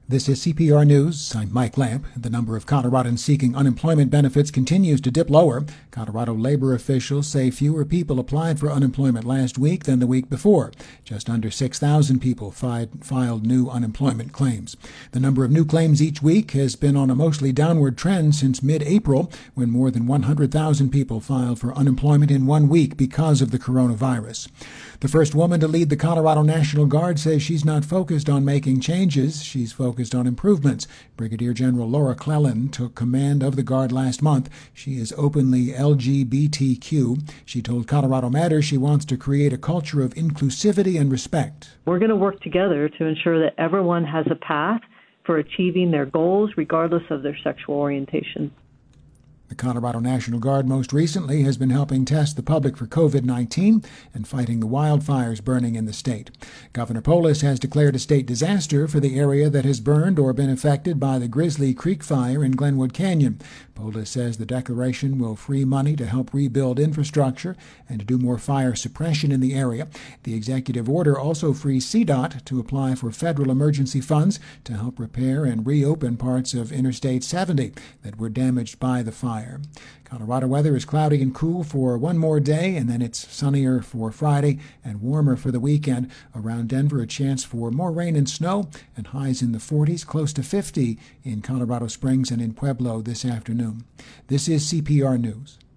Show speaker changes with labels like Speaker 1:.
Speaker 1: This is CPR News. I'm Mike Lamp. The number of Coloradans seeking unemployment benefits continues to dip lower. Colorado labor officials say fewer people applied for unemployment last week than the week before. Just under 6,000 people filed new unemployment claims. The number of new claims each week has been on a mostly downward trend since mid-April, when more than 100,000 people filed for unemployment in 1 week because of the coronavirus. The first woman to lead the Colorado National Guard says she's not focused on making changes. She's focused on improvements. Brigadier General Laura Clellan took command of the Guard last month. She is openly LGBTQ. She told Colorado Matters she wants to create a culture of inclusivity and respect.
Speaker 2: We're going to work together to ensure that everyone has a path for achieving their goals, regardless of their sexual orientation.
Speaker 1: The Colorado National Guard most recently has been helping test the public for COVID-19 and fighting the wildfires burning in the state. Governor Polis has declared a state disaster for the area that has burned or been affected by the Grizzly Creek fire in Glenwood Canyon. Polis says the declaration will free money to help rebuild infrastructure and to do more fire suppression in the area. The executive order also frees CDOT to apply for federal emergency funds to help repair and reopen parts of Interstate 70 that were damaged by the fire. Colorado weather is cloudy and cool for one more day, and then it's sunnier for Friday and warmer for the weekend. Around Denver, a chance for more rain and snow, and highs in the 40s, close to 50 in Colorado Springs and in Pueblo this afternoon. This is CPR News.